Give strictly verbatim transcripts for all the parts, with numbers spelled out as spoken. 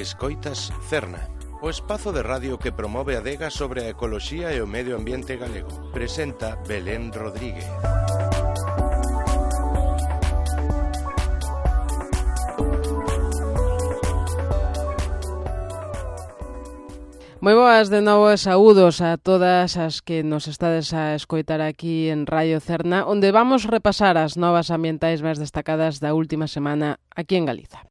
Escoitas Cerna, o espazo de radio que promove a adega sobre a ecoloxía e o medio ambiente galego. Presenta Belén Rodríguez. Moi boas de novo e saúdos a todas as que nos estades a escoitar aquí en Radio Cerna, onde vamos repasar as novas ambientais máis destacadas da última semana aquí en Galiza.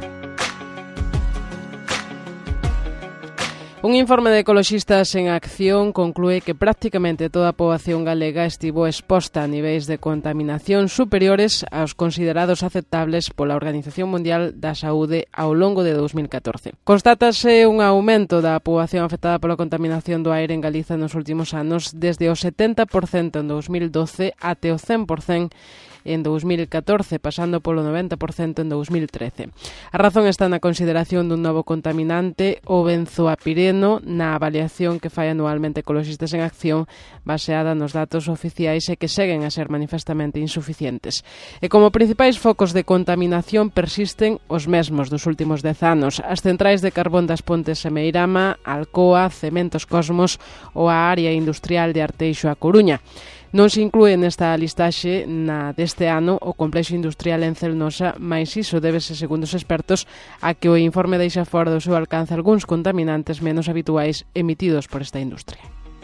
Un informe de Ecoloxistas en Acción conclúe que prácticamente toda a poboación galega estivo exposta a niveis de contaminación superiores aos considerados aceptables pola Organización Mundial da Saúde ao longo de dos mil catorce. Constátase un aumento da poboación afectada pola contaminación do aire en Galiza nos últimos anos, desde o setenta por cento en dos mil doce até o cen por cento en dos mil catorce, pasando polo noventa por cento en dos mil trece. A razón está na consideración dun novo contaminante, o benzoapireno, na avaliación que fai anualmente Ecoloxistas en Acción, baseada nos datos oficiais e que seguen a ser manifestamente insuficientes. E como principais focos de contaminación persisten os mesmos dos últimos dez anos, as centrais de carbón das Pontes e Meirama, Alcoa, Cementos Cosmos ou a área industrial de Arteixo a Coruña. Non se inclúe nesta listaxe na deste ano o complexo industrial en Celnosa, mais iso débese, segundo os expertos, a que o informe deixa fora do seu alcance algúns contaminantes menos habituais emitidos por esta industria.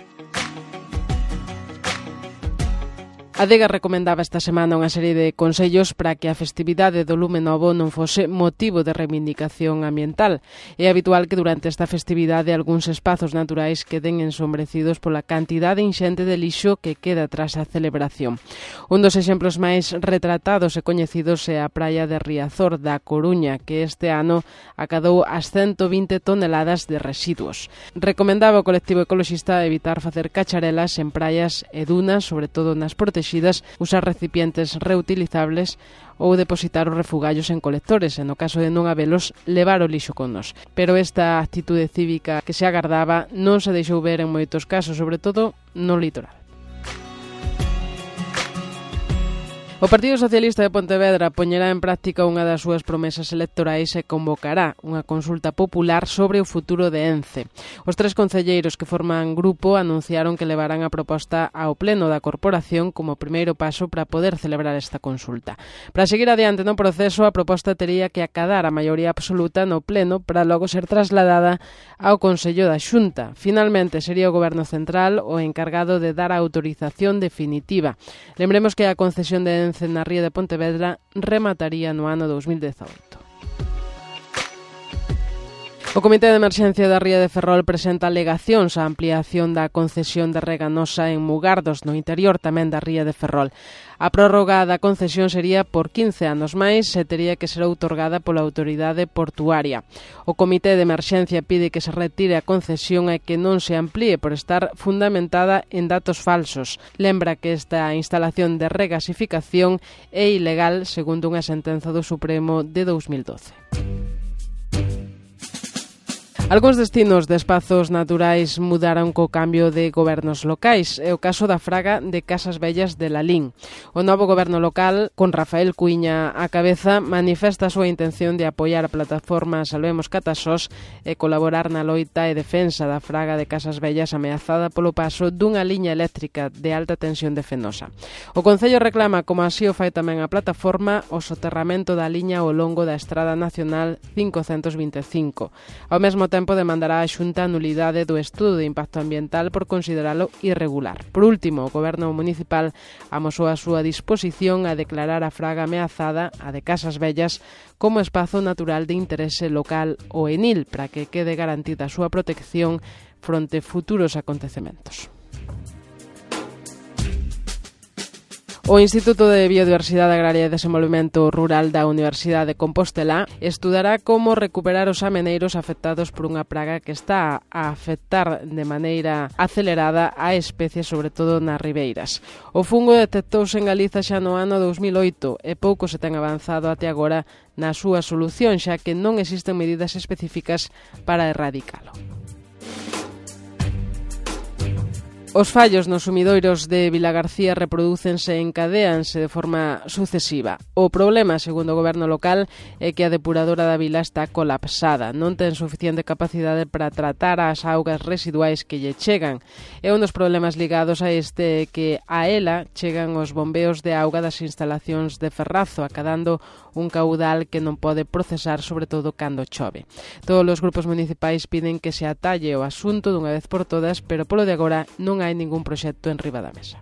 A Adega recomendaba esta semana unha serie de consellos para que a festividade do lume novo non fose motivo de reivindicación ambiental. É habitual que durante esta festividade algúns espazos naturais queden ensombrecidos pola cantidade inxente de lixo que queda tras a celebración. Un dos exemplos máis retratados e coñecidos é a praia de Riazor da Coruña, que este ano acadou as ciento vinte toneladas de residuos. Recomendaba o colectivo ecoloxista evitar facer cacharelas en praias e dunas, sobre todo nas protegidas, usar recipientes reutilizables ou depositar os refugallos en colectores e, no caso de non habelos, levar o lixo con nos. Pero esta actitude cívica que se agardaba non se deixou ver en moitos casos, sobre todo no litoral. O Partido Socialista de Pontevedra poñerá en práctica unha das súas promesas electorais e convocará unha consulta popular sobre o futuro de Ence. Os tres concelleiros que forman grupo anunciaron que levarán a proposta ao pleno da corporación como primeiro paso para poder celebrar esta consulta. Para seguir adiante no proceso, a proposta tería que acadar a maioría absoluta no pleno para logo ser trasladada ao Consello da Xunta. Finalmente, sería o Goberno Central o encargado de dar a autorización definitiva. Lembremos que a concesión de na ría de Pontevedra remataría no ano dos mil dezaoito. O Comité de Emerxencia da ría de Ferrol presenta alegacións á ampliación da concesión de Reganosa en Mugardos, no interior tamén da ría de Ferrol. A prórroga da concesión sería por quince anos máis e tería que ser outorgada pola autoridade portuaria. O Comité de Emerxencia pide que se retire a concesión e que non se amplíe por estar fundamentada en datos falsos. Lembra que esta instalación de regasificación é ilegal segundo unha sentenza do Supremo de dos mil doce. Algúns destinos de espazos naturais mudaron co cambio de gobernos locais. É o caso da Fraga de Casas Vellas de Lalín. O novo goberno local, con Rafael Cuíña á cabeza, manifesta a súa intención de apoiar a plataforma Salvemos Catasós e colaborar na loita e defensa da Fraga de Casas Vellas ameazada polo paso dunha liña eléctrica de alta tensión de Fenosa. O Concello reclama, como así o fai tamén a plataforma, o soterramento da liña ao longo da Estrada Nacional quinhentos vinte e cinco. Ao mesmo tempo, tempo demandará a Xunta a nulidade do estudo de impacto ambiental por consideralo irregular. Por último, o Goberno Municipal amosou a súa disposición a declarar a Fraga ameazada, a de Casas Vellas, como espazo natural de interese local ou enil, para que quede garantida a súa protección fronte futuros acontecementos. O Instituto de Biodiversidade Agraria e Desenvolvemento Rural da Universidade de Compostela estudará como recuperar os ameneiros afectados por unha praga que está a afectar de maneira acelerada a especies, sobre todo nas ribeiras. O fungo detectouse en Galiza xa no ano dos mil oito e pouco se ten avanzado até agora na súa solución, xa que non existen medidas específicas para erradicalo. Os fallos nos sumidoiros de Vilagarcía reprodúcense e encadéanse de forma sucesiva. O problema, segundo o goberno local, é que a depuradora da vila está colapsada. Non ten suficiente capacidade para tratar as augas residuais que lle chegan. E un dos problemas ligados a este é que a ela chegan os bombeos de auga das instalacións de Ferrazo, acadando un caudal que non pode procesar, sobre todo cando chove. Todos os grupos municipais piden que se atalle o asunto dunha vez por todas, pero polo de agora non hai ningún proxecto en riba da mesa.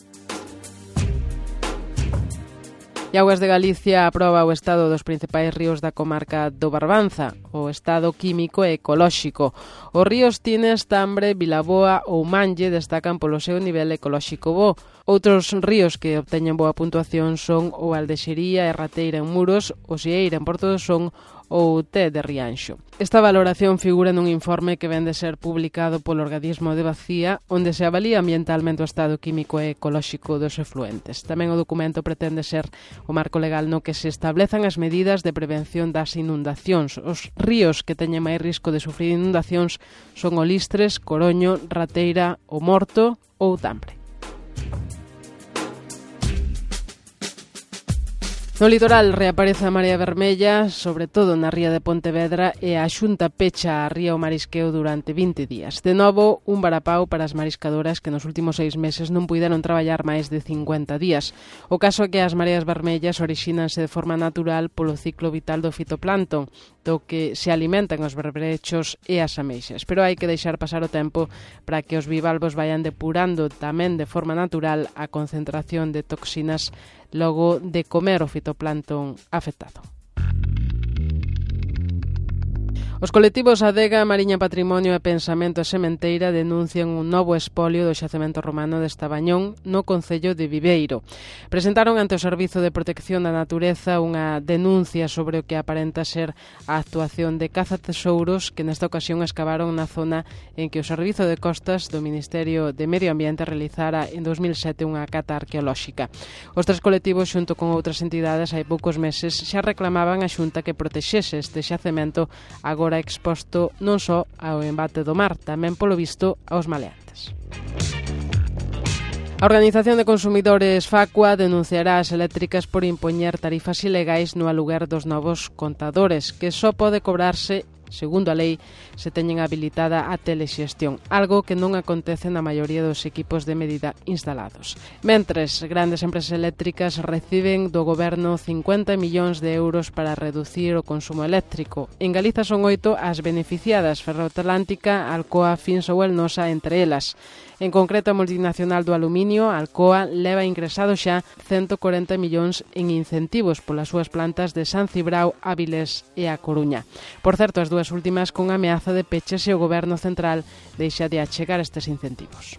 E Augas de Galicia aproba o estado dos principais ríos da comarca do Barbanza, o estado químico e ecolóxico. Os ríos Tines, Tambre, Vilaboa ou Manlle destacan polo seu nivel ecolóxico bo. Outros ríos que obteñen boa puntuación son o Aldexería e Rateira en Muros, o Sieira en Porto do Son ou Té de Rianxo. Esta valoración figura nun informe que vén de ser publicado polo organismo de Bacía, onde se avalía ambientalmente o estado químico e ecolóxico dos efluentes. Tamén o documento pretende ser o marco legal no que se establezan as medidas de prevención das inundacións. Os ríos que teñen máis risco de sufrir inundacións son o Listres, Coroño, Rateira, o Morto ou Tambre. No litoral reaparece a marea vermella, sobre todo na ría de Pontevedra, e a Xunta pecha a ría o marisqueo durante vinte días. De novo, un varapau para as mariscadoras que nos últimos seis meses non puideron traballar máis de cincuenta días. O caso é que as mareas vermellas orixínanse de forma natural polo ciclo vital do fitoplancton, do que se alimentan os berberechos e as ameixas. Pero hai que deixar pasar o tempo para que os bivalvos vayan depurando tamén de forma natural a concentración de toxinas logo de comer o fitoplancton afectado. Os colectivos Adega, Mariña Patrimonio e Pensamento e Sementeira denuncian un novo espolio do xacemento romano de Estabañón no concello de Viveiro. Presentaron ante o Servizo de Protección da Natureza unha denuncia sobre o que aparenta ser a actuación de cazatesouros que nesta ocasión escavaron na zona en que o Servizo de Costas do Ministerio de Medio Ambiente realizara en dos mil sete unha cata arqueolóxica. Os tres colectivos, xunto con outras entidades, hai poucos meses xa reclamaban a Xunta que protexese este xacemento agora exposto non só ao embate do mar, tamén polo visto aos maleantes. A Organización de Consumidores Facua denunciará as eléctricas por impoñer tarifas ilegais no aluguer dos novos contadores, que só pode cobrarse, segundo a lei, se teñen habilitada a telexestión, algo que non acontece na maioría dos equipos de medida instalados. Mentres, grandes empresas eléctricas reciben do goberno cincuenta millóns de euros para reducir o consumo eléctrico. En Galiza son oito as beneficiadas, Ferroatlántica, Alcoa, Fins ou Elnosa, entre elas. En concreto, a multinacional do aluminio, Alcoa, leva ingresado xa ciento corenta millóns en incentivos polas súas plantas de San Cibrao, Áviles e A Coruña. Por certo, as dúas últimas con ameaza de peche se o goberno central deixa de achegar estes incentivos.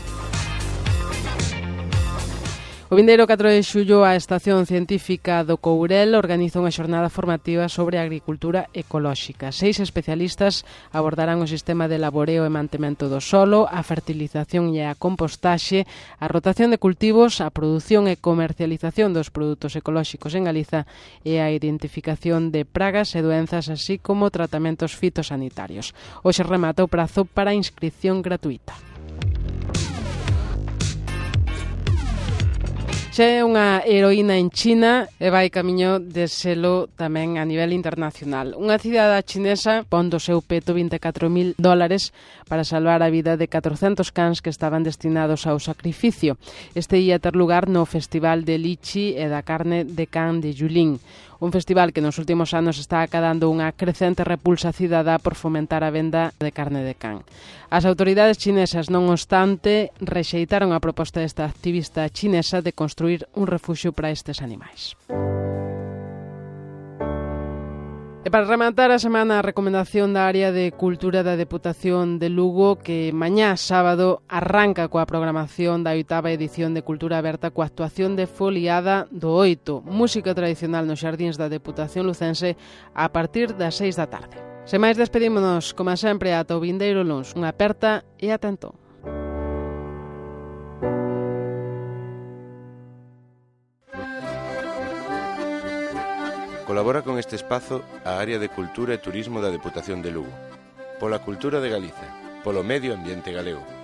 O vindeiro catro de xullo a Estación Científica do Courel organiza unha xornada formativa sobre agricultura ecolóxica. Seis especialistas abordarán o sistema de laboreo e mantemento do solo, a fertilización e a compostaxe, a rotación de cultivos, a produción e comercialización dos produtos ecolóxicos en Galiza e a identificación de pragas e doenzas, así como tratamentos fitosanitarios. Hoxe remata o prazo para inscripción gratuita. Xa é unha heroína en China e vai camiño de selo tamén a nivel internacional. Unha cidade chinesa pon do seu peto vinte e catro mil dólares para salvar a vida de catrocentos cans que estaban destinados ao sacrificio. Este ia ter lugar no Festival de Lichi e da Carne de Can de Yulin, un festival que nos últimos anos está acadando unha crecente repulsa cidadá por fomentar a venda de carne de can. As autoridades chinesas, non obstante, rexeitaron a proposta desta activista chinesa de construir un refuxio para estes animais. E para rematar a semana, a recomendación da área de cultura da Deputación de Lugo, que mañá sábado arranca coa programación da oitava edición de Cultura Aberta coa actuación de Foliada do oito, música tradicional nos xardíns da Deputación lucense a partir das seis da tarde. Sen máis, despedímonos, como sempre, ata o vindeiro luns. Unha aperta e atento. Colabora con este espazo a Área de Cultura e Turismo da Deputación de Lugo, pola cultura de Galiza, polo medio ambiente galego.